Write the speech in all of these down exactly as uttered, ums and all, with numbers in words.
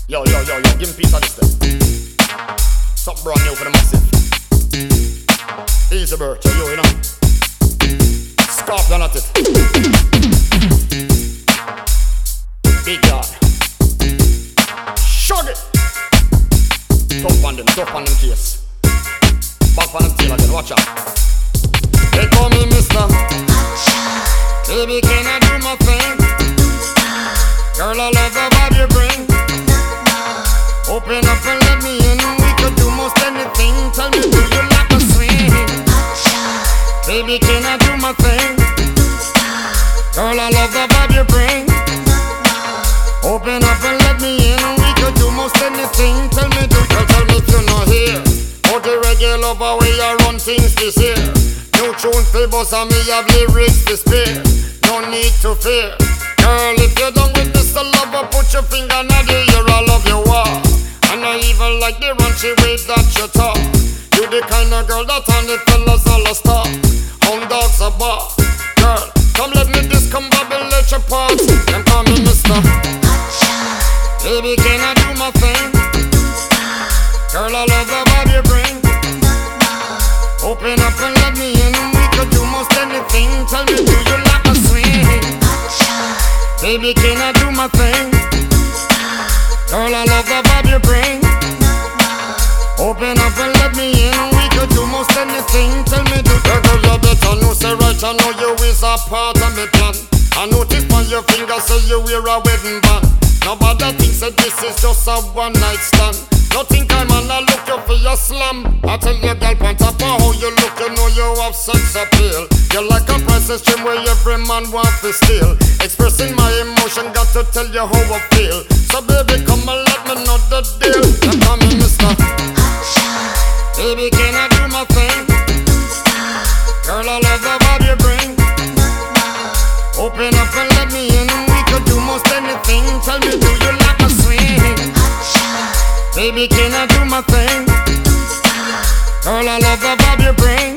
Yo, yo, yo, yo, give me a piece of this then. Something brand new for the massive. Easy bird, yo, you know. Scorpion at it. Big God. Shug it. Tough on them, tough on them case. Back on them tail again, watch out. They call me Mister Baby, can I do my thing? Girl, I love the vibe you bring. Open up and let me in. We could do most anything. Tell me, do you like a swing? Baby, can I do my thing? Girl, I love the vibe you bring. Open up and let me in. We could do most anything. Tell me, do you tell me if you're not here? How the regular way I run things this year. No tune favors and me have lyrics to spare. No need to fear. Girl, if you're done with this, I love her, put your finger in the ear. I love your walk. And I even like the raunchy way that you talk. You the kind of girl that on the fellas all a stop. Hound dogs are bark. Girl, come let me discombobulate your parts. Them call me Mister Baby, can I do my thing? Girl, I love the vibe you bring. Open up and let me in. We could do most anything. Tell me, do you like a swing? Baby, can I do my thing? Girl, I love the vibe you bring. Open up and let me in. We could do most anything. Tell me, do you girl, you better know, say right, I know you is a part of me plan. I notice on your finger, say you wear a wedding band. Nobody thinks that this is just a one night stand. No think I'm on a look you for your slam. I tell you, girl, point up on how you look, you know you have sex appeal. You're like a princess dream where every man wants to steal. Expressing my emotion, got to tell you how I feel. So baby, come and let me know the deal. You call me Mister Baby, can I do my thing? Girl, I love the vibe you bring. Open up and let me in. We could do most anything. Tell me, do you like a swing? Baby, can I do my thing? Girl, I love the vibe you bring.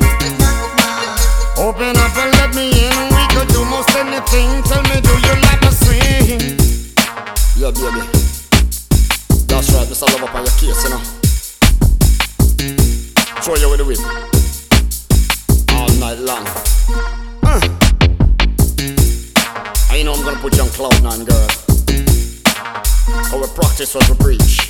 Open up and let me in. We could do most anything. Tell me, do you like a swing? Yeah, baby. That's right, Mister Love up on your case, you know. Throw you with the whip all night long. uh. I know I'm gonna put you on cloud nine, girl. Our practice what we preach.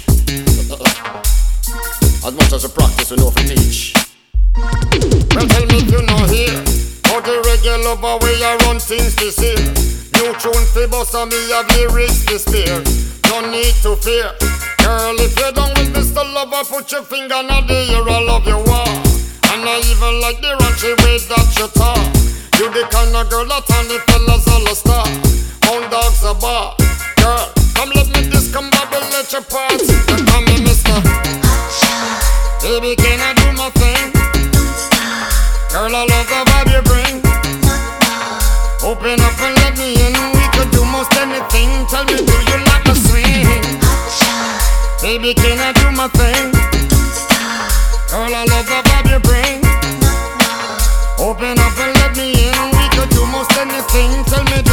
As much as we practice, we know if we teach. Well, tell me if you know here. How the regular way I run things this year. New tune for boss and me have lyrics to spare. No need to fear. Girl, if you're done with Mister Lover, put your finger in the ear. I love your walk. And I even like the raunchy way that you talk. You the kind of girl that on the fellas all a star. Hound dogs are bark. Girl, come let me discombobulate your parts. You call me Mister Baby, can I do my thing? Girl, I love the vibe you bring. Open up and let me in. We could do most anything. Tell me, do you like a swing? Baby, can I do my thing? Girl, I love the vibe you bring. Open up and let me in. We could do most anything. Tell me,